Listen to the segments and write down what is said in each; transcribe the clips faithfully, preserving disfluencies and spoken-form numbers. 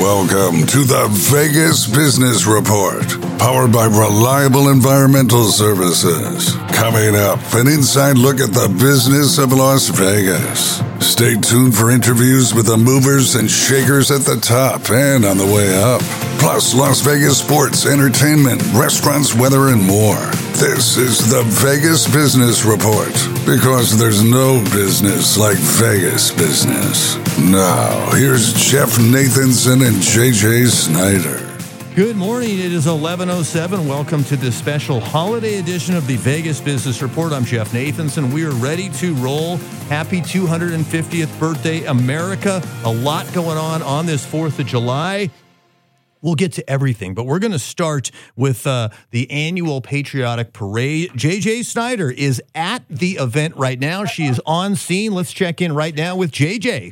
Welcome to the Vegas Business Report, powered by Reliable Environmental Services. Coming up, an inside look at the business of Las Vegas. Stay tuned for interviews with the movers and shakers at the top and on the way up. Plus, Las Vegas sports, entertainment, restaurants, weather, and more. This is the Vegas Business Report, because there's no business like Vegas business. Now, here's Jeff Nathanson and J J Snyder. Good morning. It is eleven oh seven. Welcome to this special holiday edition of the Vegas Business Report. I'm Jeff Nathanson. We are ready to roll. Happy two hundred fiftieth birthday, America. A lot going on on this fourth of July. We'll get to everything, but we're going to start with uh, the annual Patriotic Parade. J J Snyder is at the event right now. She is on scene. Let's check in right now with J J.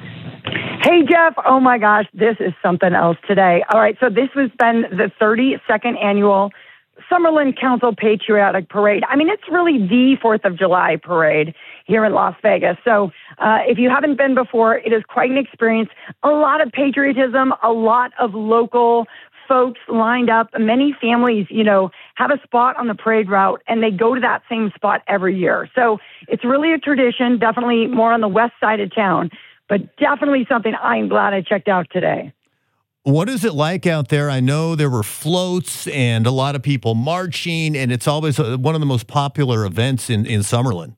Hey, Jeff. Oh, my gosh. This is something else today. All right. So this has been the thirty-second annual Summerlin Council Patriotic Parade. I mean, it's really the fourth of July parade here in Las Vegas. So uh, if you haven't been before, it is quite an experience. A lot of patriotism, a lot of local folks lined up. Many families, you know, have a spot on the parade route, and they go to that same spot every year. So it's really a tradition, definitely more on the west side of town, but definitely something I'm glad I checked out today. What is it like out there? I know there were floats and a lot of people marching, and it's always one of the most popular events in, in Summerlin.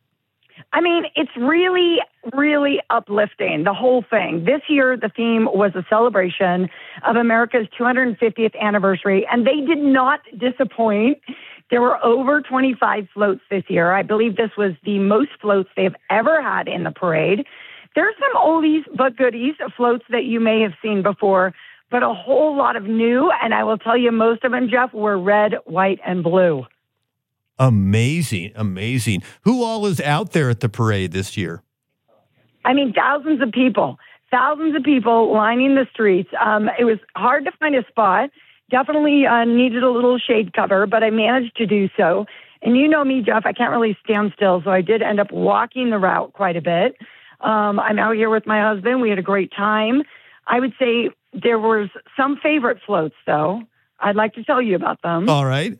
I mean, it's really, really uplifting, the whole thing. This year, the theme was a celebration of America's two hundred fiftieth anniversary, and they did not disappoint. There were over twenty-five floats this year. I believe this was the most floats they've ever had in the parade. There's some oldies but goodies, floats that you may have seen before, but a whole lot of new, and I will tell you, most of them, Jeff, were red, white, and blue. Amazing, amazing. Who all is out there at the parade this year? I mean, thousands of people, thousands of people lining the streets. Um, it was hard to find a spot. Definitely uh, needed a little shade cover, but I managed to do so. And you know me, Jeff, I can't really stand still, so I did end up walking the route quite a bit. Um, I'm out here with my husband. We had a great time. I would say there was some favorite floats, though. I'd like to tell you about them. All right.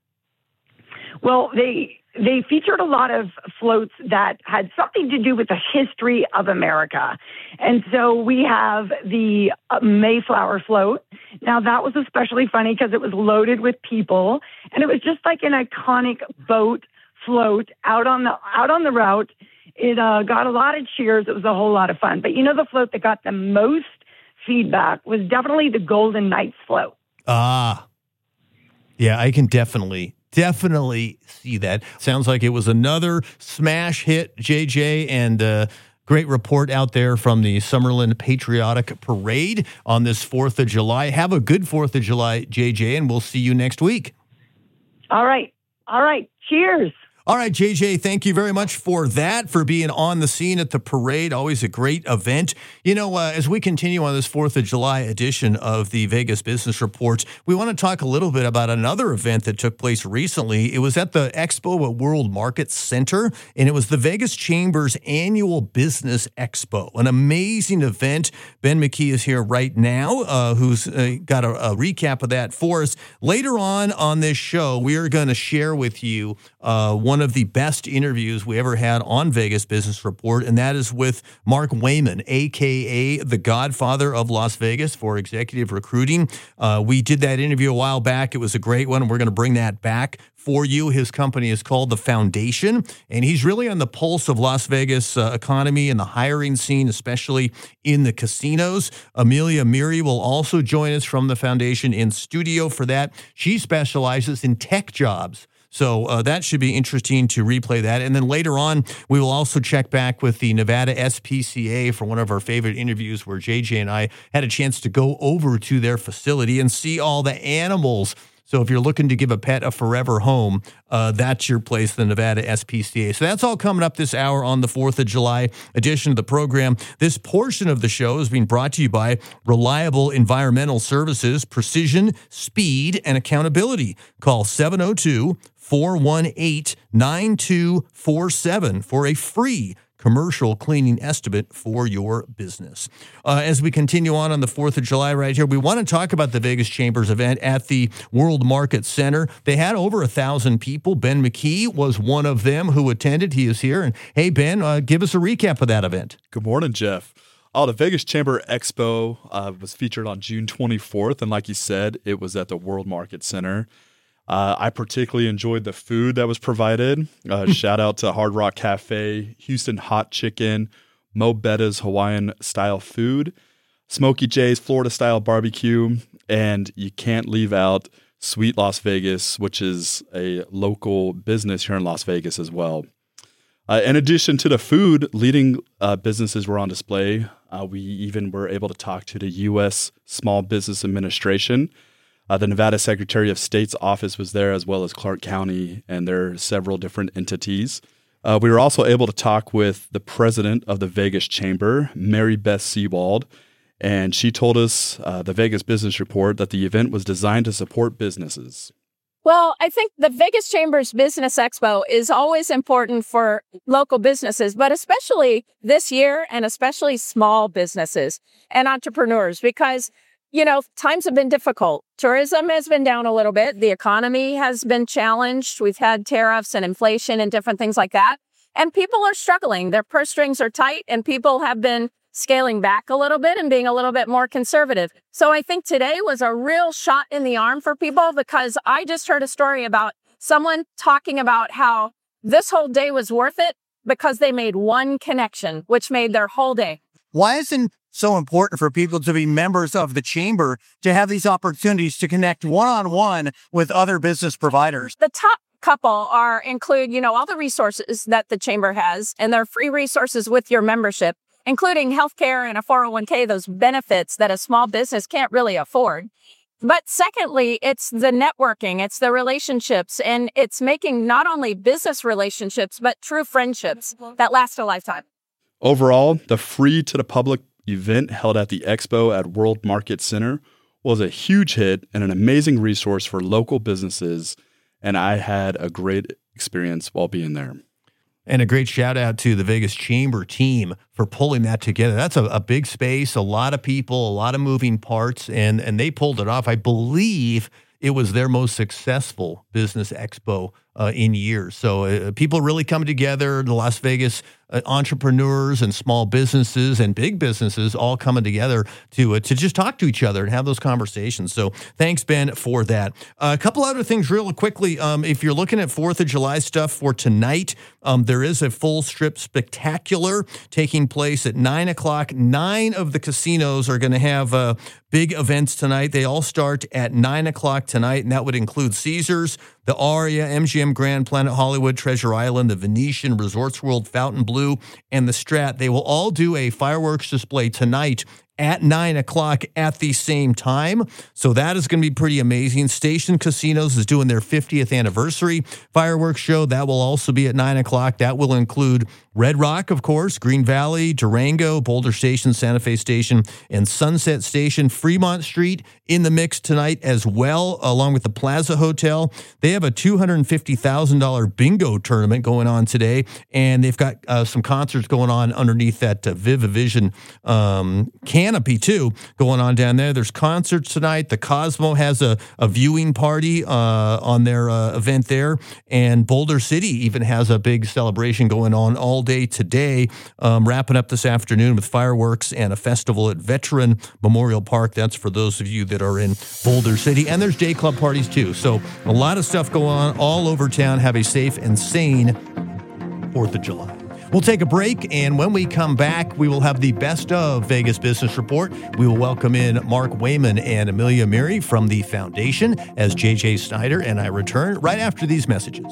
Well, they they featured a lot of floats that had something to do with the history of America. And so we have the uh, Mayflower float. Now, that was especially funny because it was loaded with people, and it was just like an iconic boat float out on the out on the route. It uh, got a lot of cheers. It was a whole lot of fun. But you know, the float that got the most feedback was definitely the Golden Knights float. Ah, yeah, I can definitely, definitely see that. Sounds like it was another smash hit, J J, and uh, great report out there from the Summerlin Patriotic Parade on this fourth of July. Have a good fourth of July, J J, and we'll see you next week. All right. All right. Cheers. All right, J J, thank you very much for that, for being on the scene at the parade. Always a great event. You know, uh, as we continue on this fourth of July edition of the Vegas Business Report, we want to talk a little bit about another event that took place recently. It was at the Expo at World Market Center, and it was the Vegas Chamber's annual Business Expo, an amazing event. Ben McKee is here right now, uh, who's uh, got a, a recap of that for us. Later on on this show, we are going to share with you uh, one One of the best interviews we ever had on Vegas Business Report, and that is with Mark Wayman, a k a the Godfather of Las Vegas for executive recruiting. Uh, we did that interview a while back. It was a great one, and we're going to bring that back for you. His company is called The Foundation, and he's really on the pulse of Las Vegas uh, economy and the hiring scene, especially in the casinos. Amelia Miri will also join us from The Foundation in studio for that. She specializes in tech jobs. So uh, that should be interesting to replay that. And then later on, we will also check back with the Nevada S P C A for one of our favorite interviews where J J and I had a chance to go over to their facility and see all the animals. So if you're looking to give a pet a forever home, uh, that's your place, the Nevada S P C A. So that's all coming up this hour on the fourth of July edition of the program. This portion of the show is being brought to you by Reliable Environmental Services, precision, speed, and accountability. Call seven oh two, four one eight, nine two four seven for a free commercial cleaning estimate for your business. Uh, as we continue on on the fourth of July right here, we want to talk about the Vegas Chambers event at the World Market Center. They had over a thousand people. Ben McKee was one of them who attended. He is here. And hey, Ben, uh, give us a recap of that event. Good morning, Jeff. Oh, the Vegas Chamber Expo uh, was featured on June twenty-fourth, and like you said, it was at the World Market Center. Uh, I particularly enjoyed the food that was provided. Uh, shout out to Hard Rock Cafe, Houston Hot Chicken, Mo Betta's Hawaiian-style food, Smokey J's Florida-style barbecue, and you can't leave out Sweet Las Vegas, which is a local business here in Las Vegas as well. Uh, in addition to the food, leading uh, businesses were on display. Uh, we even were able to talk to the U S Small Business Administration. Uh, the Nevada Secretary of State's office was there, as well as Clark County, and there are several different entities. Uh, we were also able to talk with the president of the Vegas Chamber, Mary Beth Seawald, and she told us, uh, the Vegas Business Report, that the event was designed to support businesses. Well, I think the Vegas Chamber's Business Expo is always important for local businesses, but especially this year, and especially small businesses and entrepreneurs, because, you know, times have been difficult. Tourism has been down a little bit. The economy has been challenged. We've had tariffs and inflation and different things like that. And people are struggling. Their purse strings are tight, and people have been scaling back a little bit and being a little bit more conservative. So I think today was a real shot in the arm for people, because I just heard a story about someone talking about how this whole day was worth it because they made one connection, which made their whole day. Why isn't it so important for people to be members of the chamber, to have these opportunities to connect one-on-one with other business providers? The top couple are include, you know, all the resources that the chamber has, and they're free resources with your membership, including healthcare and a four oh one k, those benefits that a small business can't really afford. But secondly, it's the networking, it's the relationships, and it's making not only business relationships, but true friendships that last a lifetime. Overall, the free to the public event held at the Expo at World Market Center was a huge hit and an amazing resource for local businesses, and I had a great experience while being there. And a great shout out to the Vegas Chamber team for pulling that together. That's a, a big space, a lot of people, a lot of moving parts, and, and they pulled it off. I believe it was their most successful business expo uh, in years. So uh, people really coming together, the Las Vegas uh, entrepreneurs and small businesses and big businesses all coming together to uh, to just talk to each other and have those conversations. So thanks, Ben, for that. Uh, a couple other things real quickly. Um, if you're looking at fourth of July stuff for tonight, um, there is a full strip spectacular taking place at nine o'clock. Nine of the casinos are going to have uh, big events tonight. They all start at nine o'clock tonight, and that would include Caesars, the Aria, M G M Grand, Planet Hollywood, Treasure Island, the Venetian, Resorts World, Fontainebleau, and the Strat. They will all do a fireworks display tonight at nine o'clock at the same time. So that is going to be pretty amazing. Station Casinos is doing their fiftieth anniversary fireworks show. That will also be at nine o'clock. That will include Red Rock, of course, Green Valley, Durango, Boulder Station, Santa Fe Station, and Sunset Station. Fremont Street in the mix tonight as well, along with the Plaza Hotel. They have a two hundred fifty thousand dollars bingo tournament going on today, and they've got uh, some concerts going on underneath that uh, Vivivision um, canopy, too, going on down there. There's concerts tonight. The Cosmo has a, a viewing party uh, on their uh, event there, and Boulder City even has a big celebration going on all day today, um, wrapping up this afternoon with fireworks and a festival at Veteran Memorial Park. That's for those of you that are in Boulder City. And there's day club parties, too. So a lot of stuff going on all over town. Have a safe and sane fourth of July. We'll take a break, and when we come back, we will have the best of Vegas Business Report. We will welcome in Mark Wayman and Amelia Miri from the Foundation as J J Snyder and I return right after these messages.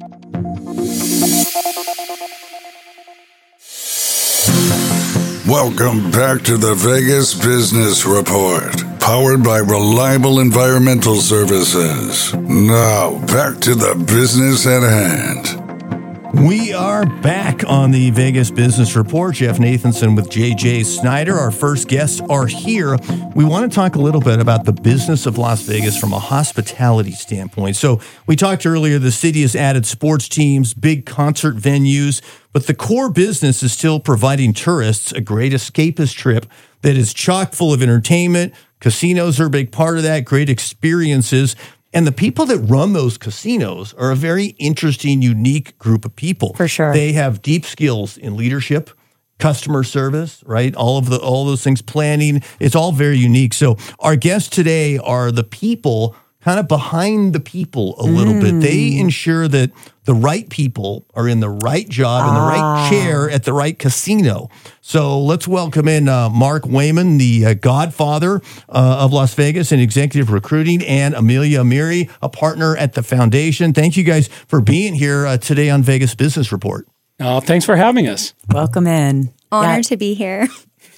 Welcome back to the Vegas Business Report, powered by Reliable Environmental Services. Now, back to the business at hand. We are back on the Vegas Business Report. Jeff Nathanson with J J Snyder. Our first guests are here. We want to talk a little bit about the business of Las Vegas from a hospitality standpoint. So we talked earlier, the city has added sports teams, big concert venues, but the core business is still providing tourists a great escapist trip that is chock full of entertainment. Casinos are a big part of that, great experiences. And the people that run those casinos are a very interesting, unique group of people. For sure. They have deep skills in leadership, customer service, right? All of the all those things, planning. It's all very unique. So our guests today are the people kind of behind the people a little mm. bit. They ensure that the right people are in the right job, ah. in the right chair at the right casino. So let's welcome in uh, Mark Wayman, the uh, godfather uh, of Las Vegas in executive recruiting, and Amelia Amiri, a partner at the foundation. Thank you guys for being here uh, today on Vegas Business Report. Oh, thanks for having us. Welcome in. Honored yeah. to be here.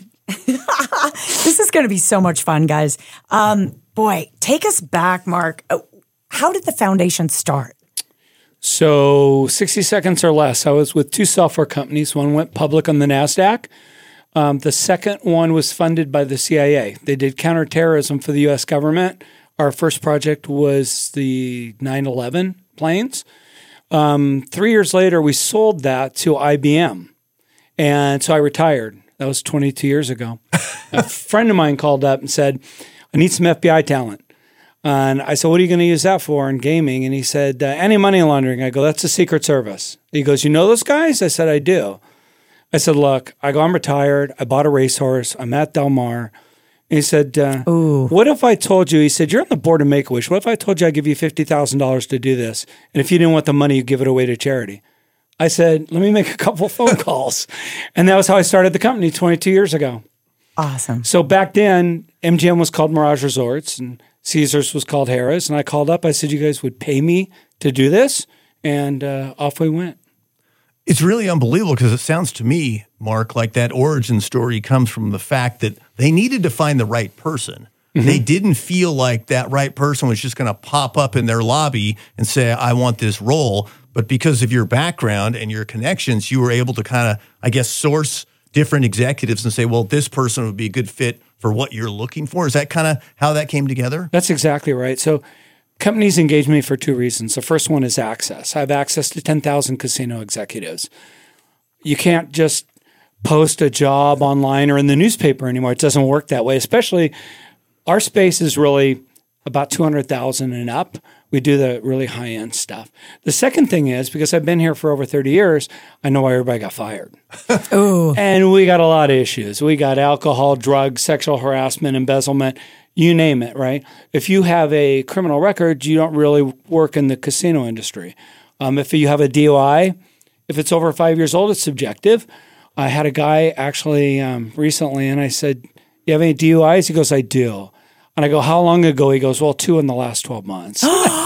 This is going to be so much fun, guys. Um, boy, take us back, Mark. How did the foundation start? So sixty seconds or less. I was with two software companies. One went public on the NASDAQ. Um, the second one was funded by the C I A. They did counterterrorism for the U S government. Our first project was the nine eleven planes. Um, three years later, we sold that to I B M. And so I retired. That was twenty-two years ago. A friend of mine called up and said, I need some F B I talent. And I said, what are you going to use that for in gaming? And he said, uh, anti-money laundering. I go, that's the Secret Service. He goes, you know those guys? I said, I do. I said, look, I go, I'm retired. I bought a racehorse. I'm at Del Mar. And he said, uh, what if I told you, he said, you're on the board of Make-A-Wish. What if I told you I'd give you fifty thousand dollars to do this? And if you didn't want the money, you give it away to charity. I said, let me make a couple phone calls. And that was how I started the company twenty-two years ago. Awesome. So back then, M G M was called Mirage Resorts and Caesars was called Harrah's. And I called up. I said, you guys would pay me to do this? And uh, off we went. It's really unbelievable because it sounds to me, Mark, like that origin story comes from the fact that they needed to find the right person. Mm-hmm. They didn't feel like that right person was just going to pop up in their lobby and say, I want this role. But because of your background and your connections, you were able to kind of, I guess, source different executives and say, well, this person would be a good fit for what you're looking for. Is that kind of how that came together? That's exactly right. So companies engage me for two reasons. The first one is access. I have access to ten thousand casino executives. You can't just post a job online or in the newspaper anymore. It doesn't work that way, especially our space is really about two hundred thousand and up. We do the really high-end stuff. The second thing is, because I've been here for over thirty years, I know why everybody got fired. Ooh. And we got a lot of issues. We got alcohol, drugs, sexual harassment, embezzlement, you name it, right? If you have a criminal record, you don't really work in the casino industry. Um, if you have a D U I, if it's over five years old, it's subjective. I had a guy actually um, recently, and I said, you have any D U Is? He goes, I do. And I go, how long ago? He goes, well, two in the last twelve months.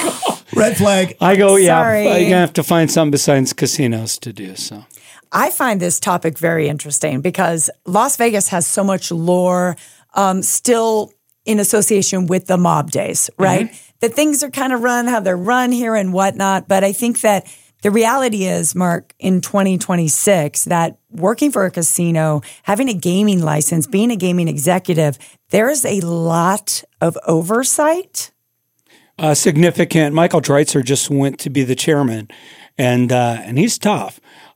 Red flag. I go, yeah, Sorry. you're going to have to find something besides casinos to do. So I find this topic very interesting because Las Vegas has so much lore um, still in association with the mob days, right? Mm-hmm. That things are kind of run how they're run here and whatnot. But I think that the reality is, Mark, in twenty twenty-six, that working for a casino, having a gaming license, being a gaming executive, there is a lot of oversight. Uh, significant. Michael Dreitzer just went to be the chairman, and uh, and he's tough.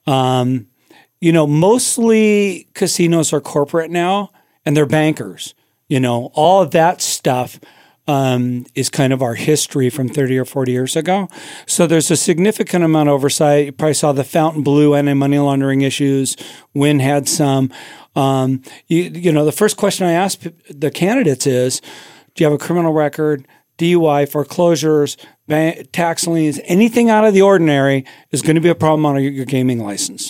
Um, you know, mostly casinos are corporate now, and they're bankers. You know, all of that stuff um, is kind of our history from thirty or forty years ago. So there's a significant amount of oversight. You probably saw the Fontainebleau anti-money laundering issues. Wynn had some. Um, you, you know, the first question I ask the candidates is, do you have a criminal record? D U I, foreclosures, bank, tax liens, anything out of the ordinary is going to be a problem on your, your gaming license.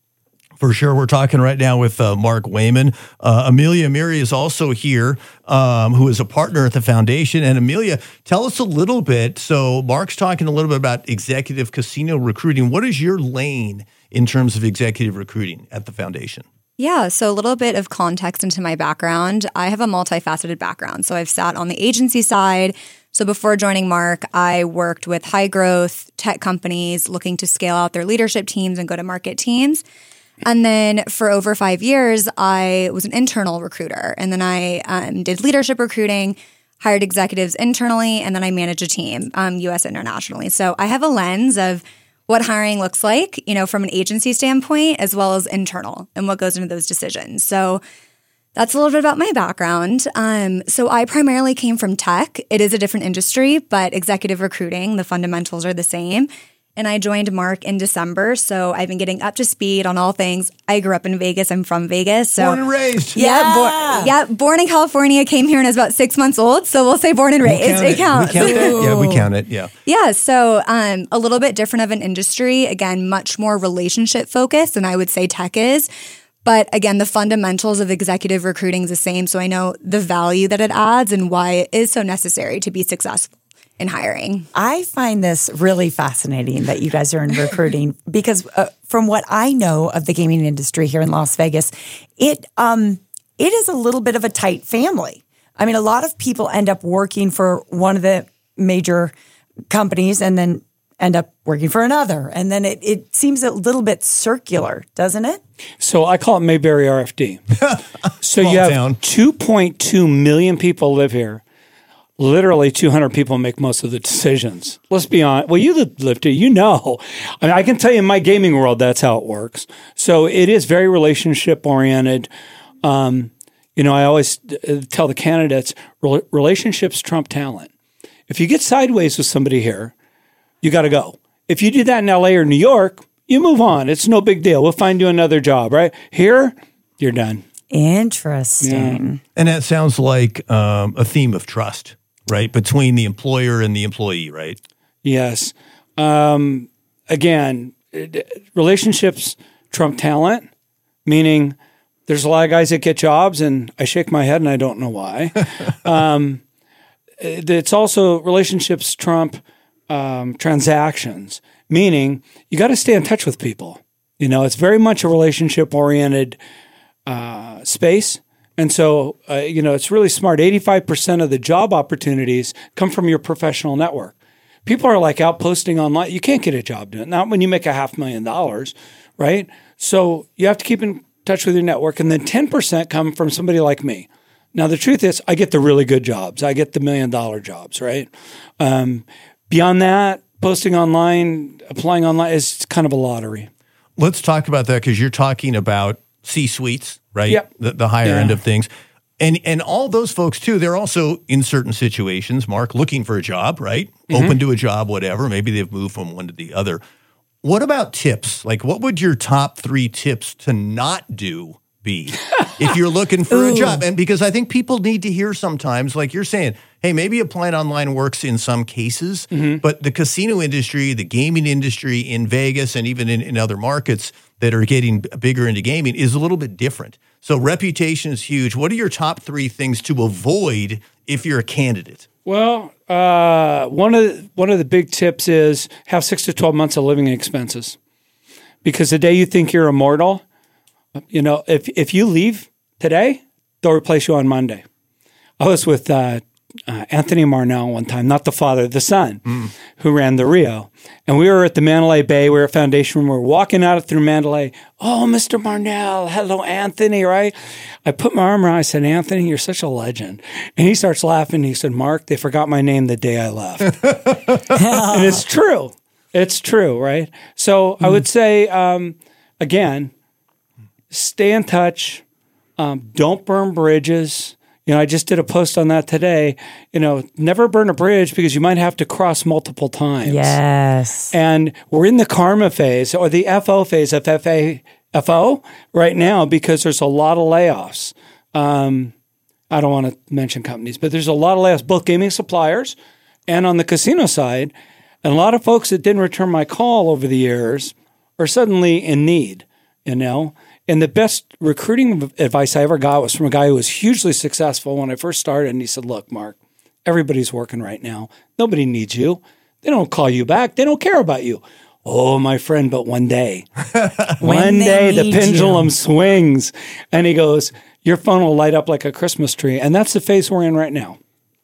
For sure. We're talking right now with uh, Mark Wayman. Uh, Amelia Amiri is also here, um, who is a partner at the foundation. And Amelia, tell us a little bit. So Mark's talking a little bit about executive casino recruiting. What is your lane in terms of executive recruiting at the foundation? Yeah, so a little bit of context into my background. I have a multifaceted background. So I've sat on the agency side. So before joining Mark, I worked with high growth tech companies looking to scale out their leadership teams and go-to-market teams. And then for over five years, I was an internal recruiter. And then I um, did leadership recruiting, hired executives internally, and then I managed a team, um, U S internationally. So I have a lens of what hiring looks like, you know, from an agency standpoint, as well as internal and what goes into those decisions. So that's a little bit about my background. Um, so I primarily came from tech. It is a different industry, but executive recruiting, the fundamentals are the same. And I joined Mark in December, so I've been getting up to speed on all things. I grew up in Vegas. I'm from Vegas. So, born and raised. Yeah, Yeah. Bo- yeah, born in California, came here when I was about six months old. So we'll say born and raised. We'll count it, it. counts. We count it. Yeah, we count it. Yeah. Yeah, so um, a little bit different of an industry. Again, much more relationship focused than I would say tech is. But again, the fundamentals of executive recruiting is the same. So I know the value that it adds and why it is so necessary to be successful in hiring. I find this really fascinating that you guys are in recruiting because uh, from what I know of the gaming industry here in Las Vegas, it um it is a little bit of a tight family. I mean, a lot of people end up working for one of the major companies and then end up working for another. And then it, it seems a little bit circular, doesn't it? So I call it Mayberry R F D. So you have town. two point two million people live here. Literally two hundred people make most of the decisions. Let's be honest. Well, you lived here, you know. I mean, I can tell you in my gaming world, that's how it works. So it is very relationship oriented. Um, you know, I always tell the candidates, relationships trump talent. If you get sideways with somebody here, you got to go. If you do that in L A or New York, you move on. It's no big deal. We'll find you another job, right? Here, you're done. Interesting. Yeah. And that sounds like um, a theme of trust, right? Between the employer and the employee, right? Yes. Um, again, it- relationships trump talent, meaning there's a lot of guys that get jobs and I shake my head and I don't know why. um, it- it's also relationships trump um, transactions, meaning you got to stay in touch with people. You know, it's very much a relationship oriented uh, space. And so, uh, you know, it's really smart. eighty-five percent of the job opportunities come from your professional network. People are like out posting online. You can't get a job doing it. Not when you make a half million dollars, right? So you have to keep in touch with your network. And then ten percent come from somebody like me. Now, the truth is I get the really good jobs. I get the million dollar jobs, right? Um, beyond that, posting online, applying online is kind of a lottery. Let's talk about that because you're talking about C-suites, right? Yep. The, the higher Yeah. end of things. And and all those folks, too, they're also in certain situations, Mark, looking for a job, right? Mm-hmm. Open to a job, whatever. Maybe they've moved from one to the other. What about tips? Like, what would your top three tips to not do be if you're looking for a job? And because I think people need to hear sometimes, like you're saying, hey, maybe applying online works in some cases, Mm-hmm. but the casino industry, the gaming industry in Vegas and even in, in other markets that are getting bigger into gaming is a little bit different. So reputation is huge. What are your top three things to avoid if you're a candidate? Well, uh, one of the, one of the big tips is have six to twelve months of living expenses, because the day you think you're immortal, you know, if if you leave today, they'll replace you on Monday. I was with uh, uh, Anthony Marnell one time, not the father, the son, mm. who ran the Rio, and we were at the Mandalay Bay. We were at Foundation Room. We were walking out through Mandalay. Oh, Mister Marnell, hello, Anthony, right? I put my arm around. I said, Anthony, you're such a legend. And he starts laughing. He said, Mark, they forgot my name the day I left. And it's true. It's true, right? So mm. I would say, um, again, stay in touch. Um, don't burn bridges. You know, I just did a post on that today. You know, never burn a bridge because you might have to cross multiple times. Yes. And we're in the karma phase or the F O phase of F A F O right now because there's a lot of layoffs. Um, I don't want to mention companies, but there's a lot of layoffs, both gaming suppliers and on the casino side. And a lot of folks that didn't return my call over the years are suddenly in need, you know. And the best recruiting advice I ever got was from a guy who was hugely successful when I first started. And he said, look, Mark, everybody's working right now. Nobody needs you. They don't call you back. They don't care about you. Oh, my friend, but one day, one day the pendulum you. swings. And he goes, your phone will light up like a Christmas tree. And that's the phase we're in right now.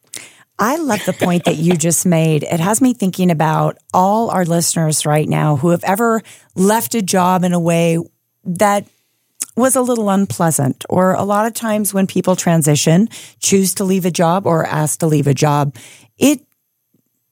I love the point that you just made. It has me thinking about all our listeners right now who have ever left a job in a way that was a little unpleasant, or a lot of times when people transition, choose to leave a job or ask to leave a job, it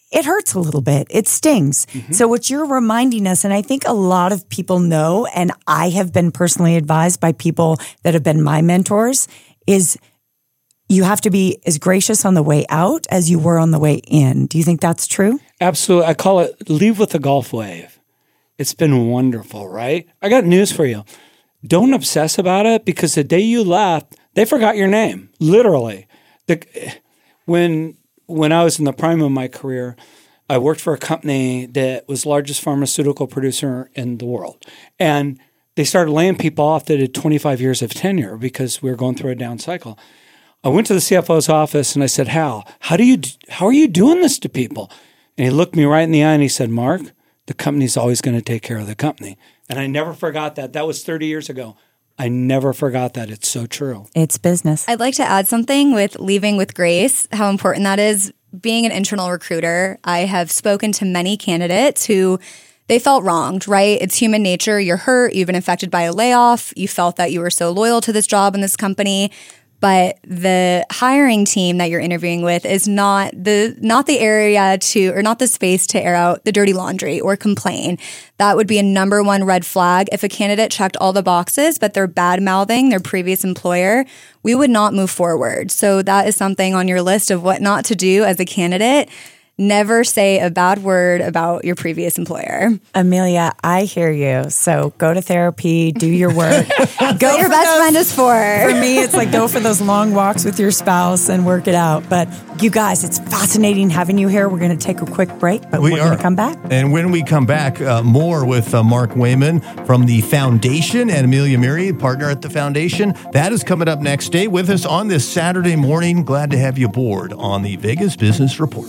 it hurts a little bit. It stings. Mm-hmm. So what you're reminding us, and I think a lot of people know, and I have been personally advised by people that have been my mentors, is you have to be as gracious on the way out as you were on the way in. Do you think that's true? Absolutely. I call it leave with the Gulf wave. It's been wonderful, right? I got news for you. Don't obsess about it, because the day you left, they forgot your name, literally. The, when when I was in the prime of my career, I worked for a company that was the largest pharmaceutical producer in the world. And they started laying people off that had twenty-five years of tenure because we were going through a down cycle. I went to the C F O's office and I said, Hal, how do you, how are you doing this to people? And he looked me right in the eye and he said, Mark, the company's always going to take care of the company. And I never forgot that. That was thirty years ago. I never forgot that. It's so true. It's business. I'd like to add something with leaving with grace, how important that is. Being an internal recruiter, I have spoken to many candidates who they felt wronged, right? It's human nature. You're hurt. You've been affected by a layoff. You felt that you were so loyal to this job in this company. But the hiring team that you're interviewing with is not the not the area to, or not the space to air out the dirty laundry or complain. That would be a number one red flag. If a candidate checked all the boxes, but they're bad-mouthing their previous employer, we would not move forward. So that is something on your list of what not to do as a candidate. Never say a bad word about your previous employer. Amelia, I hear you. So go to therapy, do your work. Go your best those, friend is for. For me, it's like go for those long walks with your spouse and work it out. But you guys, it's fascinating having you here. We're going to take a quick break, but we we're going to come back. And when we come back, uh, more with uh, Mark Wayman from the Foundation and Amelia Murray, partner at the Foundation. That is coming up next. Stay with us on this Saturday morning. Glad to have you aboard on the Vegas Business Report.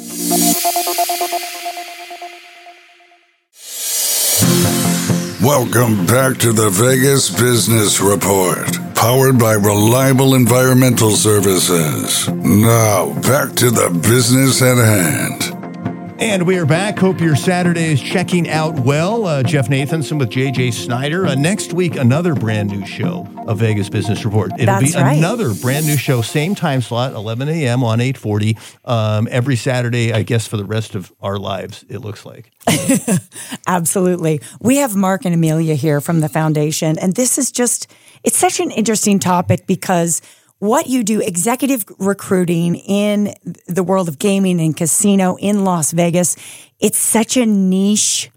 Welcome back to the Vegas Business Report, powered by Reliable Environmental Services. Now, back to the business at hand. And we are back. Hope your Saturday is checking out well. Uh, Jeff Nathanson with J J Snyder. Uh, next week, another brand new show of Vegas Business Report. It'll That's be right. another brand new show, same time slot, eleven a.m. on eight forty, um, every Saturday, I guess, for the rest of our lives, it looks like. Absolutely. We have Mark and Amelia here from the Foundation, and this is just, it's such an interesting topic because what you do, executive recruiting in the world of gaming and casino in Las Vegas, it's such a niche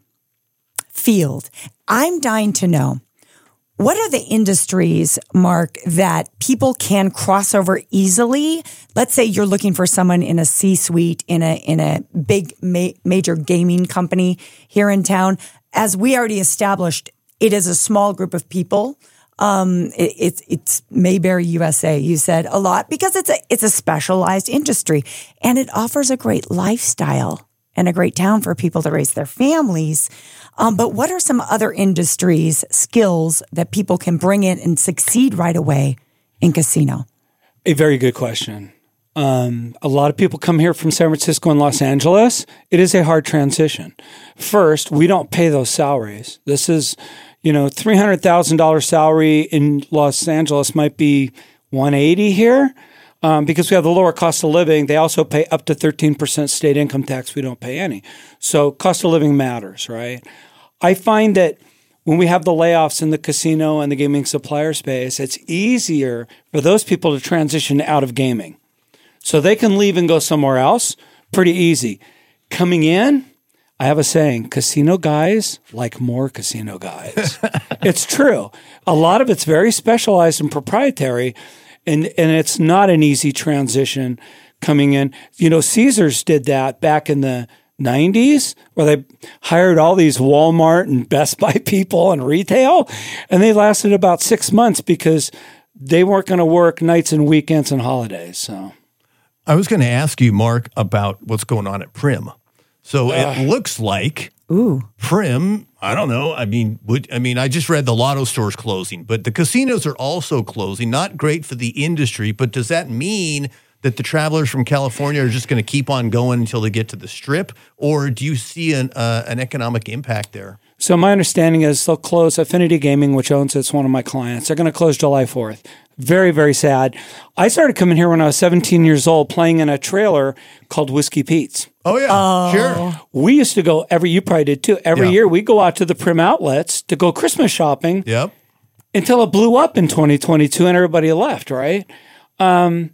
field. I'm dying to know, what are the industries, Mark, that people can cross over easily? Let's say you're looking for someone in a C-suite in a in a big ma- major gaming company here in town. As we already established, it is a small group of people. Um, it, it's it's Mayberry U S A. You said a lot because it's a it's a specialized industry and it offers a great lifestyle and a great town for people to raise their families. Um, but what are some other industries, skills that people can bring in and succeed right away in casino? A very good question. Um, a lot of people come here from San Francisco and Los Angeles. It is a hard transition. First, we don't pay those salaries. This is, you know, three hundred thousand dollars salary in Los Angeles might be one hundred eighty here um, because we have the lower cost of living. They also pay up to thirteen percent state income tax. We don't pay any. So cost of living matters, right? I find that when we have the layoffs in the casino and the gaming supplier space, it's easier for those people to transition out of gaming. So they can leave and go somewhere else pretty easy. Coming in, I have a saying, casino guys like more casino guys. It's true. A lot of it's very specialized and proprietary, and, and it's not an easy transition coming in. You know, Caesars did that back in the nineties, where they hired all these Walmart and Best Buy people and retail, and they lasted about six months because they weren't going to work nights and weekends and holidays. So I was going to ask you, Mark, about what's going on at Prim. So uh, it looks like Ooh. Prim, I don't know. I mean, would, I mean, I just read the lotto stores closing, but the casinos are also closing. Not great for the industry, but does that mean that the travelers from California are just going to keep on going until they get to the Strip? Or do you see an, uh, an economic impact there? So my understanding is they'll close Affinity Gaming, which owns it's one of my clients. They're going to close July fourth. Very, very sad. I started coming here when I was seventeen years old, playing in a trailer called Whiskey Pete's. Oh, yeah. Oh. Sure. We used to go every, you probably did too. Every Yeah. year we go out to the Prim outlets to go Christmas shopping Yep. until it blew up in twenty twenty-two and everybody left, right? Um,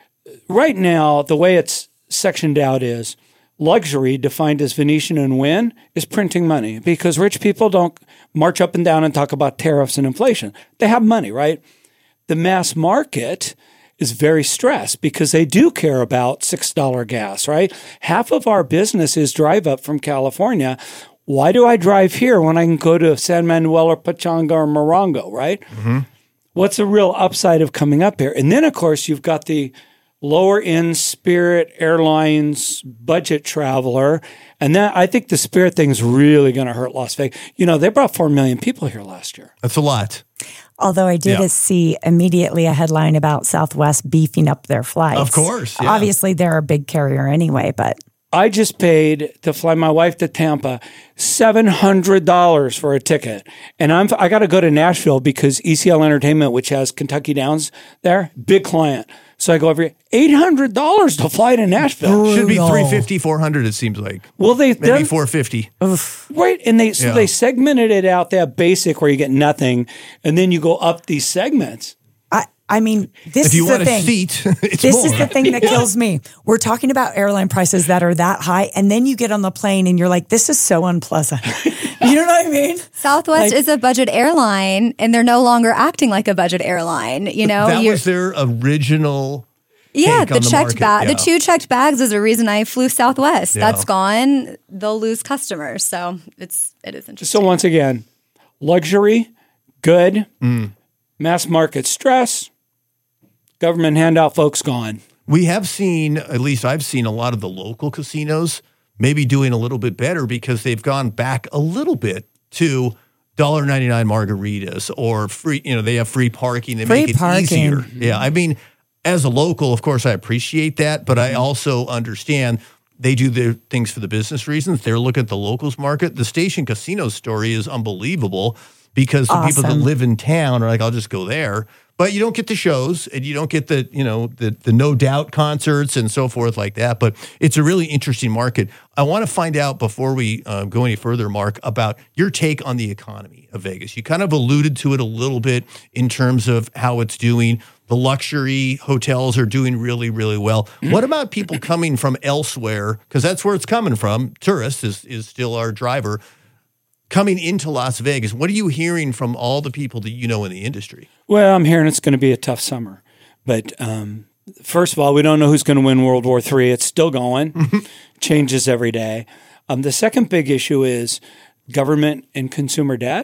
right now, the way it's sectioned out is luxury, defined as Venetian and Wynn, is printing money because rich people don't march up and down and talk about tariffs and inflation. They have money, right? The mass market is very stressed because they do care about six dollars gas, right? Half of our business is drive up from California. Why do I drive here when I can go to San Manuel or Pachanga or Morongo, right? Mm-hmm. What's the real upside of coming up here? And then, of course, you've got the lower end Spirit Airlines budget traveler. And then I think the Spirit thing's really going to hurt Las Vegas. You know, they brought four million people here last year. That's a lot. Although I did Yeah. see immediately a headline about Southwest beefing up their flights. Of course, yeah. Obviously, they're a big carrier anyway, but I just paid to fly my wife to Tampa seven hundred dollars for a ticket. And I'm, I got to go to Nashville because E C L Entertainment, which has Kentucky Downs there, big client. So I go every eight hundred dollars to fly to Nashville. Should be Brutal. three fifty, four hundred, it seems like. Well, they Maybe done, four fifty. right. And they, so Yeah. they segmented it out. They have basic where you get nothing. And then you go up these segments. I, I mean, this If you is want the a thing. seat, it's This more. is the thing that kills me. We're talking about airline prices that are that high, and then you get on the plane and you're like, this is so unpleasant. You know what I mean? Southwest Like- is a budget airline, and they're no longer acting like a budget airline. You know, that You're- was their original. yeah, take the on the checked market, bag, yeah. the two checked bags is a reason I flew Southwest. Yeah. That's gone. They'll lose customers. So it's it is interesting. So once again, luxury, good, Mm. mass market stress, government handout folks gone. We have seen, at least I've seen a lot of the local casinos maybe doing a little bit better because they've gone back a little bit to one dollar ninety-nine margaritas or free, you know, they have free parking. They Free make it parking. easier. Yeah. I mean, as a local, of course, I appreciate that, but I also understand they do their things for the business reasons. They're looking at the locals market. The Station Casino story is unbelievable because the people that Awesome. live in town are like, I'll just go there. But you don't get the shows and you don't get the, you know, the the No Doubt concerts and so forth like that. But it's a really interesting market. I want to find out before we uh, go any further, Mark, about your take on the economy of Vegas. You kind of alluded to it a little bit in terms of how it's doing. The luxury hotels are doing really, really well. What about people coming from elsewhere? Because that's where it's coming from. Tourists is, is still our driver. Coming into Las Vegas, what are you hearing from all the people that you know in the industry? Well, I'm hearing it's going to be a tough summer. But um, first of all, we don't know who's going to win World War Three. It's still going, changes every day. Um, the second big issue is government and consumer debt,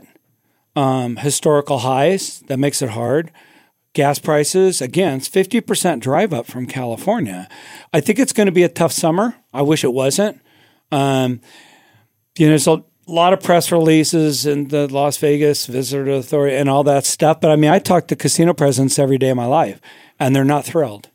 um, historical highs. That makes it hard. Gas prices, again, it's fifty percent drive up from California. I think it's going to be a tough summer. I wish it wasn't. Um, you know, there's a lot of press releases and the Las Vegas Visitor Authority and all that stuff. But I mean, I talk to casino presidents every day of my life, and they're not thrilled.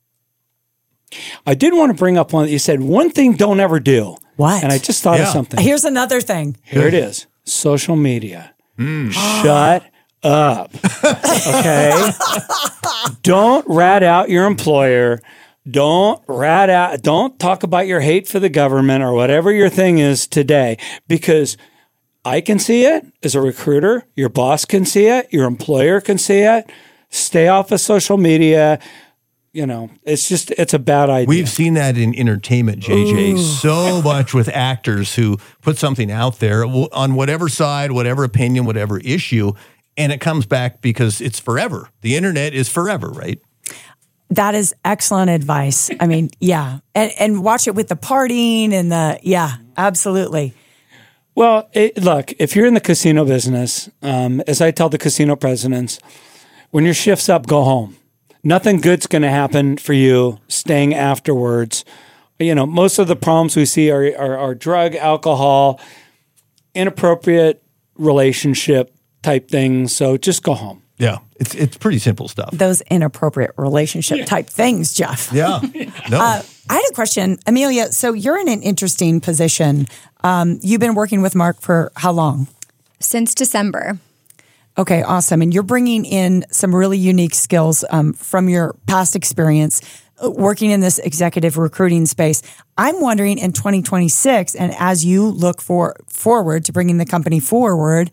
I did want to bring up one that you said, one thing don't ever do. What? And I just thought Yeah. of something. Here's another thing. Here it is. Social media. Shut up. Okay? Don't rat out your employer. Don't rat out, don't talk about your hate for the government or whatever your thing is today, because I can see it as a recruiter. Your boss can see it. Your employer can see it. Stay off of social media. You know, it's just, it's a bad idea. We've seen that in entertainment, J J, so much with actors who put something out there w- on whatever side, whatever opinion, whatever issue, and it comes back because it's forever. The internet is forever, right? That is excellent advice. I mean, yeah. And and watch it with the partying and the, yeah, absolutely. Well, it, look, if you're in the casino business, um, as I tell the casino presidents, when your shift's up, go home. Nothing good's going to happen for you staying afterwards. You know, most of the problems we see are, are, are drug, alcohol, inappropriate relationship type things. So just go home. Yeah, it's it's pretty simple stuff. Those inappropriate relationship type things, Jeff. Yeah, no. Uh, I had a question, Amelia. So you're in an interesting position. Um, you've been working with Mark for how long? Since December. Okay, awesome. And you're bringing in some really unique skills um, from your past experience. working in this executive recruiting space. I'm wondering in twenty twenty-six, and as you look for forward to bringing the company forward,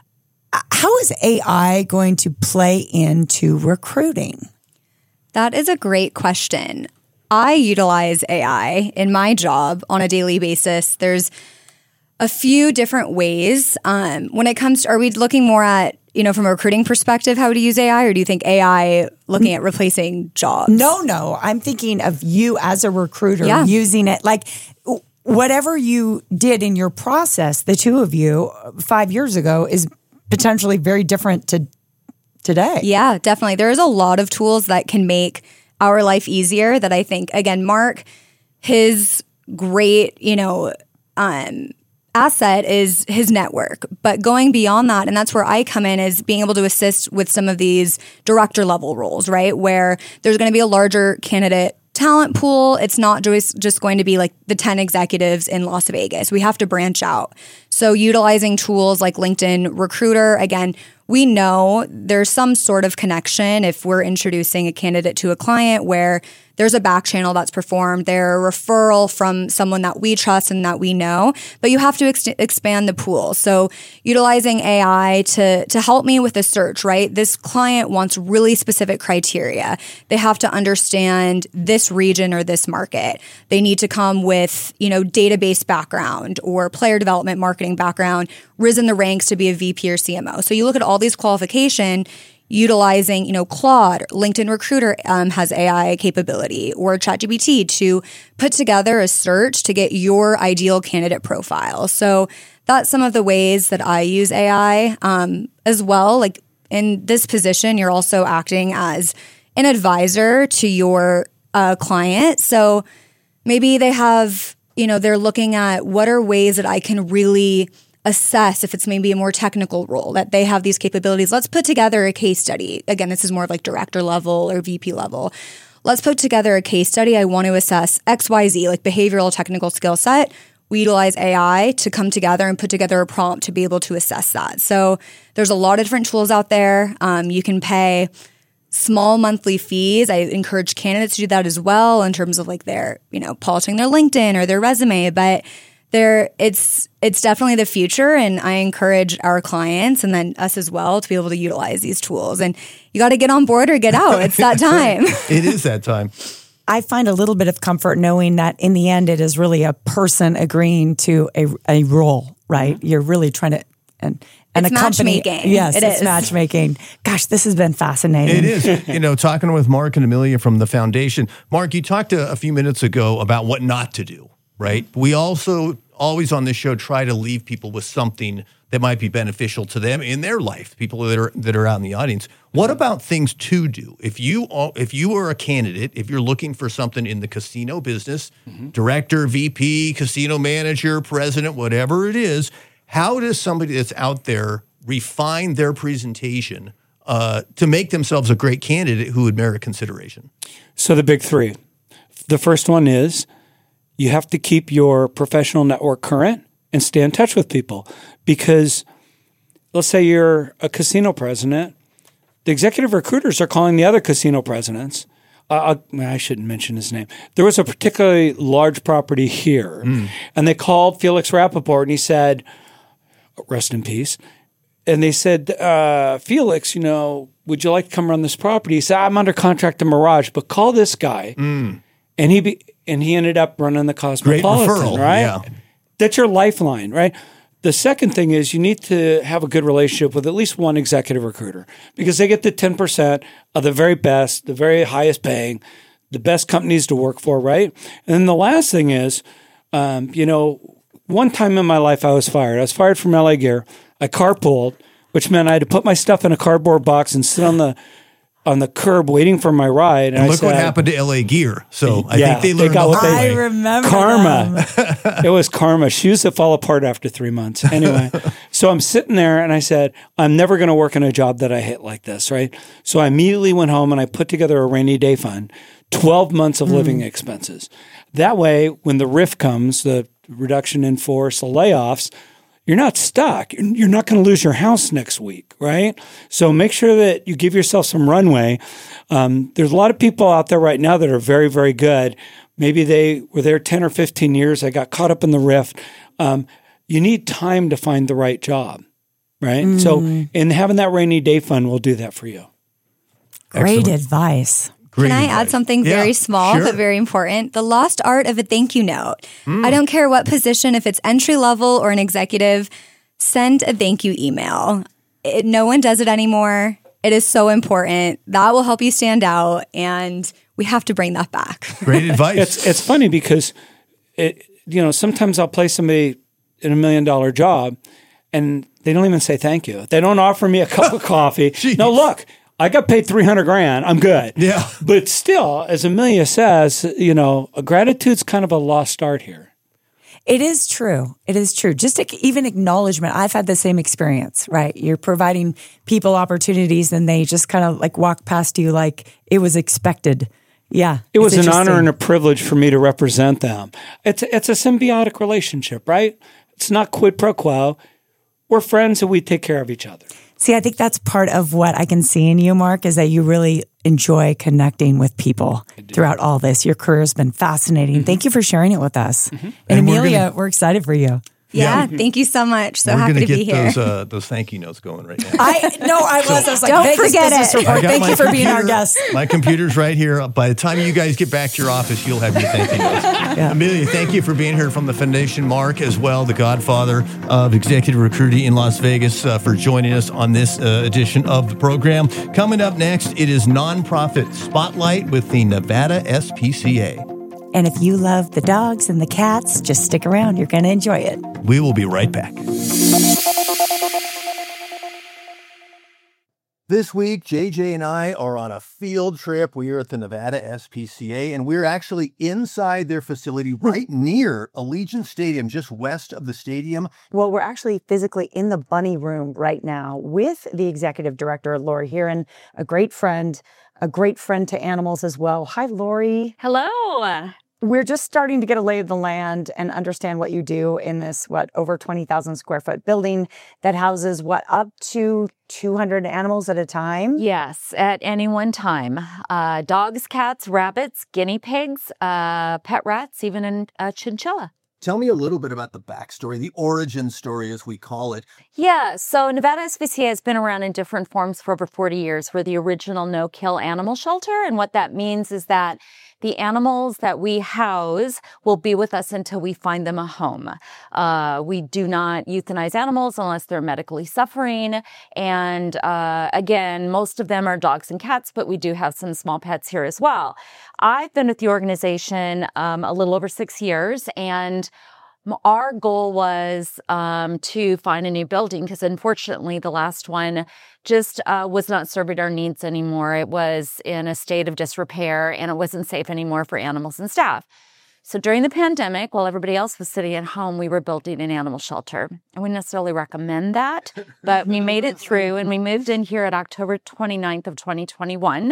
how is A I going to play into recruiting? That is a great question. I utilize A I in my job on a daily basis. There's a few different ways. Um, when it comes to, are we looking more at, you know, from a recruiting perspective, how to use A I, or do you think A I looking at replacing jobs? No, no. I'm thinking of you as a recruiter Yeah. using it. Like whatever you did in your process, the two of you five years ago is potentially very different to today. Yeah, definitely. There's a lot of tools that can make our life easier that I think, again, Mark, his great, you know, um, asset is his network. But going beyond that, and that's where I come in, is being able to assist with some of these director level roles, right? Where there's going to be a larger candidate talent pool. It's not just, just going to be like the ten executives in Las Vegas. We have to branch out. So utilizing tools like LinkedIn Recruiter, again, we know there's some sort of connection if we're introducing a candidate to a client where there's a back channel that's performed, they're a referral from someone that we trust and that we know, but you have to ex- expand the pool. So utilizing A I to, to help me with the search, right? This client wants really specific criteria. They have to understand this region or this market. They need to come with, you know, database background or player development marketing background, risen the ranks to be a V P or C M O. So you look at all these qualifications, utilizing, you know, Claude, LinkedIn Recruiter um, has A I capability, or ChatGPT to put together a search to get your ideal candidate profile. So that's some of the ways that I use A I um, as well. Like in this position, you're also acting as an advisor to your uh, client. So maybe they have, you know, they're looking at what are ways that I can really assess if it's maybe a more technical role, that they have these capabilities. Let's put together a case study. Again, this is more of like director level or V P level. Let's put together a case study. I want to assess X Y Z, like behavioral technical skill set. We utilize A I to come together and put together a prompt to be able to assess that. So there's a lot of different tools out there. Um, you can pay small monthly fees. I encourage candidates to do that as well in terms of like their, you know, polishing their LinkedIn or their resume. But There, it's it's definitely the future, and I encourage our clients and then us as well to be able to utilize these tools. And you got to get on board or get out. It's that time. It is that time. I find a little bit of comfort knowing that in the end, it is really a person agreeing to a, a role, right? Mm-hmm. You're really trying to, and, and it's a company. Matchmaking. Yes, it it's is. matchmaking. Gosh, this has been fascinating. It is. You know, talking with Mark and Amelia from the foundation. Mark, you talked a, a few minutes ago about what not to do, right? We also always on this show try to leave people with something that might be beneficial to them in their life, people that are that are out in the audience. What about things to do? If you if you are a candidate, if you're looking for something in the casino business, mm-hmm. director, V P, casino manager, president, whatever it is, how does somebody that's out there refine their presentation uh, to make themselves a great candidate who would merit consideration? So the big three. The first one is you have to keep your professional network current and stay in touch with people, because let's say you're a casino president, the executive recruiters are calling the other casino presidents. Uh, I shouldn't mention his name. There was a particularly large property here, mm. and they called Felix Rappaport, and he said, rest in peace, and they said, uh, Felix, you know, would you like to come run this property? He said, I'm under contract to Mirage, but call this guy. Mm. And he be, and he ended up running the Cosmopolitan, Great referral, right? Yeah. That's your lifeline, right? The second thing is you need to have a good relationship with at least one executive recruiter, because they get the ten percent of the very best, the very highest paying, the best companies to work for, right? And then the last thing is, um, you know, one time in my life I was fired. I was fired from L A Gear. I carpooled, which meant I had to put my stuff in a cardboard box and sit on the on the curb waiting for my ride. And, and I look said, what happened to L A Gear. So I yeah, think they learned they got the what hard they, way. I remember karma. It was karma. Shoes that fall apart after three months. Anyway, so I'm sitting there and I said, I'm never going to work in a job that I hate like this, right? So I immediately went home and I put together a rainy day fund, twelve months of mm. living expenses. That way, when the R I F comes, the reduction in force, the layoffs, you're not stuck. You're not going to lose your house next week, right? So make sure that you give yourself some runway. Um, there's a lot of people out there right now that are very, very good. Maybe they were there ten or fifteen years. They got caught up in the rift. Um, you need time to find the right job, right? Mm. So, and having that rainy day fund will do that for you. Great Excellent. advice. Great Can I advice. add something yeah, very small sure. but very important? The lost art of a thank you note. Mm. I don't care what position, if it's entry level or an executive, send a thank you email. It, no one does it anymore. It is so important. That will help you stand out, and we have to bring that back. Great advice. It's it's funny because it you know sometimes I'll place somebody in a million dollar job, and they don't even say thank you. They don't offer me a cup of coffee. No, look. I got paid three hundred grand. I'm good. Yeah. But still, as Amelia says, you know, gratitude's kind of a lost art here. It is true. It is true. Just even acknowledgement. I've had the same experience, right? You're providing people opportunities and they just kind of like walk past you like it was expected. Yeah. It was an honor and a privilege for me to represent them. It's, it's a symbiotic relationship, right? It's not quid pro quo. We're friends and we take care of each other. See, I think that's part of what I can see in you, Mark, is that you really enjoy connecting with people throughout all this. Your career has been fascinating. Mm-hmm. Thank you for sharing it with us. Mm-hmm. And, and Amelia, we're, gonna, we're excited for you. Yeah, yeah, thank you so much. So we're happy to get be here. Those, uh, those thank you notes going right now. I no, I was. So, I was like, don't forget it. Thank you for computer, being our guest. My computer's right here. By the time you guys get back to your office, you'll have your thank you notes. Yeah. Amelia, thank you for being here from the Foundation. Mark, as well, the godfather of executive recruiting in Las Vegas, uh, for joining us on this uh, edition of the program. Coming up next, it is Nonprofit Spotlight with the Nevada S P C A. And if you love the dogs and the cats, just stick around. You're going to enjoy it. We will be right back. This week, J J and I are on a field trip. We are at the Nevada S P C A, and we're actually inside their facility right near Allegiant Stadium, just west of the stadium. Well, we're actually physically in the bunny room right now with the executive director, Lori Heron, a great friend, a great friend to animals as well. Hi, Lori. Hello. We're just starting to get a lay of the land and understand what you do in this, what, over twenty thousand square foot building that houses, what, up to two hundred animals at a time? Yes, at any one time. Uh, dogs, cats, rabbits, guinea pigs, uh, pet rats, even a chinchilla. Tell me a little bit about the backstory, the origin story, as we call it. Yeah, so Nevada S P C A has been around in different forms for over forty years. We're the original no-kill animal shelter, and what that means is that the animals that we house will be with us until we find them a home. Uh, we do not euthanize animals unless they're medically suffering. And uh, again, most of them are dogs and cats, but we do have some small pets here as well. I've been with the organization um, a little over six years, and our goal was um, to find a new building because, unfortunately, the last one just uh, was not serving our needs anymore. It was in a state of disrepair, and it wasn't safe anymore for animals and staff. So during the pandemic, while everybody else was sitting at home, we were building an animal shelter. I wouldn't necessarily recommend that, but we made it through, and we moved in here at October twenty-ninth of twenty twenty-one.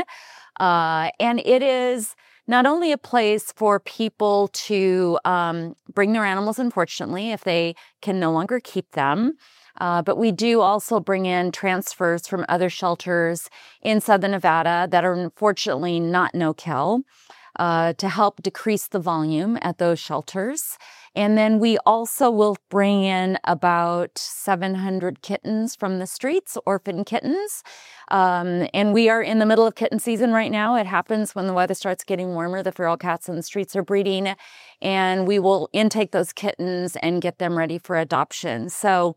Uh, and it is not only a place for people to um, bring their animals, unfortunately, if they can no longer keep them, uh, but we do also bring in transfers from other shelters in Southern Nevada that are unfortunately not no-kill uh, to help decrease the volume at those shelters. And then we also will bring in about seven hundred kittens from the streets, orphan kittens. Um, and we are in the middle of kitten season right now. It happens when the weather starts getting warmer. The feral cats in the streets are breeding. And we will intake those kittens and get them ready for adoption. So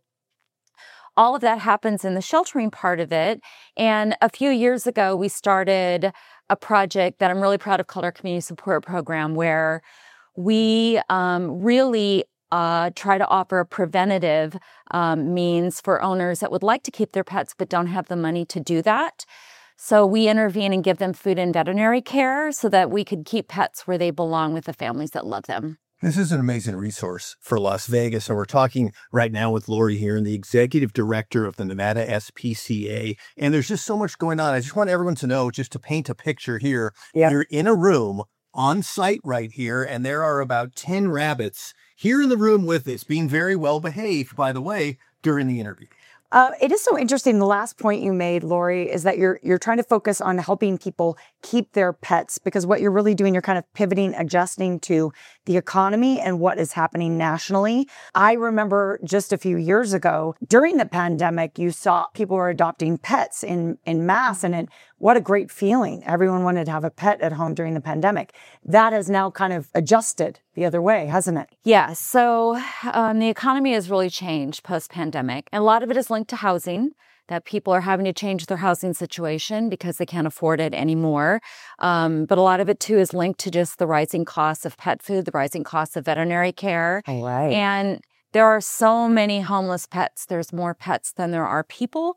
all of that happens in the sheltering part of it. And a few years ago, we started a project that I'm really proud of called our Community Support Program, where we um, really uh, try to offer a preventative um, means for owners that would like to keep their pets but don't have the money to do that. So we intervene and give them food and veterinary care so that we could keep pets where they belong with the families that love them. This is an amazing resource for Las Vegas, and we're talking right now with Lori Heron, the executive director of the Nevada S P C A, and there's just so much going on. I just want everyone to know, just to paint a picture here, yep. You're in a room on site right here, and there are about ten rabbits here in the room with us, being very well behaved, by the way, during the interview. Uh, it is so interesting. The last point you made, Lori, is that you're you're trying to focus on helping people keep their pets, because what you're really doing, you're kind of pivoting, adjusting to the economy and what is happening nationally. I remember just a few years ago, during the pandemic, you saw people were adopting pets in, in mass, and it, what a great feeling. Everyone wanted to have a pet at home during the pandemic. That has now kind of adjusted the other way, hasn't it? Yeah. So um, the economy has really changed post-pandemic. And a lot of it is linked to housing, that people are having to change their housing situation because they can't afford it anymore. Um, but a lot of it, too, is linked to just the rising costs of pet food, the rising costs of veterinary care. All right. And there are so many homeless pets. There's more pets than there are people.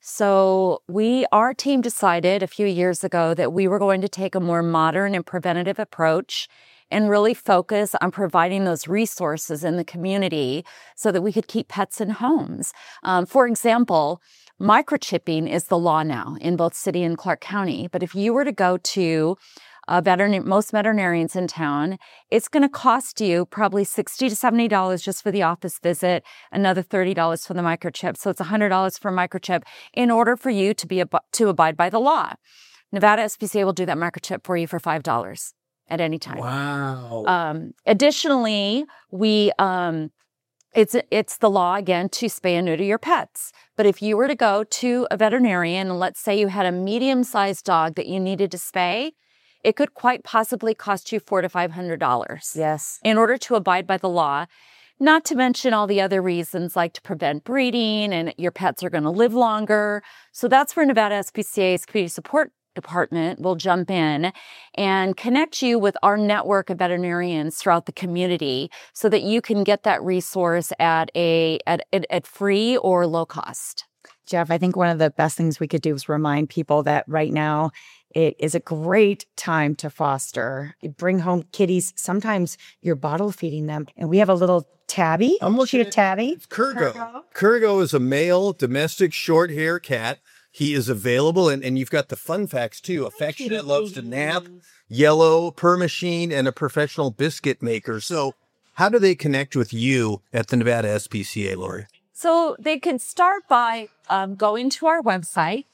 So we, our team decided a few years ago that we were going to take a more modern and preventative approach and really focus on providing those resources in the community so that we could keep pets in homes. Um, for example, microchipping is the law now in both city and Clark County. But if you were to go to a veterinary, most veterinarians in town, it's going to cost you probably sixty to seventy dollars just for the office visit, another thirty dollars for the microchip. So it's one hundred dollars for a microchip in order for you to be ab- to abide by the law. Nevada S P C A will do that microchip for you for five dollars at any time. Wow. Um, additionally, we um, it's it's the law again to spay and neuter your pets. But if you were to go to a veterinarian and let's say you had a medium-sized dog that you needed to spay, it could quite possibly cost you four to five hundred dollars. Yes. In order to abide by the law, not to mention all the other reasons like to prevent breeding and your pets are going to live longer. So that's where Nevada S P C A's community support department will jump in and connect you with our network of veterinarians throughout the community so that you can get that resource at a at, at, at free or low cost. Jeff, I think one of the best things we could do is remind people that right now it is a great time to foster. You bring home kitties. Sometimes you're bottle feeding them. And we have a little tabby. I'm looking at tabby. It's Kurgo. Kurgo is a male domestic short hair cat. He is available, and, and you've got the fun facts, too. Affectionate, loves to nap, yellow, purr machine, and a professional biscuit maker. So how do they connect with you at the Nevada S P C A, Lori? So they can start by um, going to our website,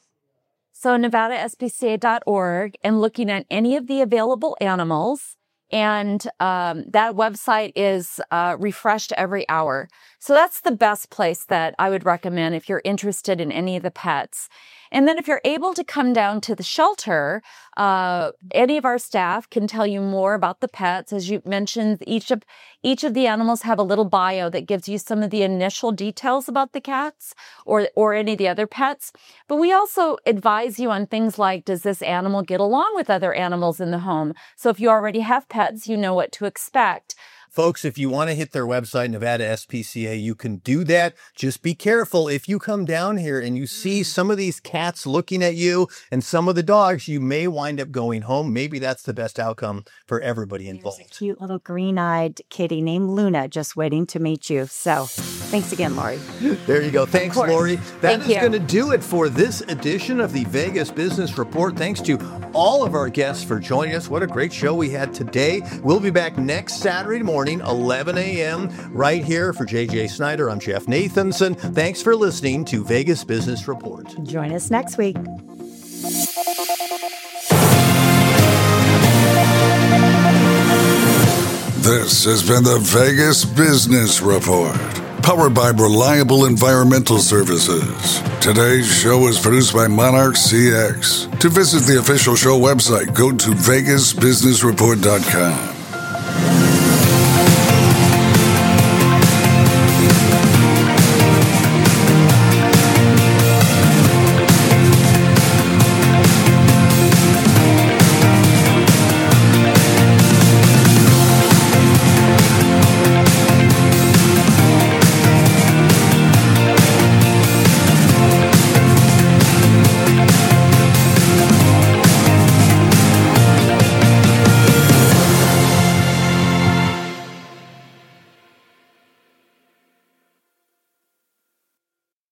so nevada s p c a dot org, and looking at any of the available animals. And um, that website is uh, refreshed every hour. So that's the best place that I would recommend if you're interested in any of the pets. And then if you're able to come down to the shelter, uh, any of our staff can tell you more about the pets. As you mentioned, each of each of the animals have a little bio that gives you some of the initial details about the cats or or any of the other pets. But we also advise you on things like, does this animal get along with other animals in the home? So if you already have pets, you know what to expect. Folks, if you want to hit their website, Nevada S P C A, you can do that. Just be careful. If you come down here and you see some of these cats looking at you and some of the dogs, you may wind up going home. Maybe that's the best outcome for everybody involved. There's a cute little green-eyed kitty named Luna just waiting to meet you. So thanks again, Lori. There you go. Thanks, Lori. That Thank is you. going to do it for this edition of the Vegas Business Report. Thanks to all of our guests for joining us. What a great show we had today. We'll be back next Saturday morning, eleven a.m., right here. For J J Snyder, I'm Jeff Nathanson. Thanks for listening to Vegas Business Report. Join us next week. This has been the Vegas Business Report, powered by Reliable Environmental Services. Today's show is produced by Monarch C X. To visit the official show website, go to vegas business report dot com.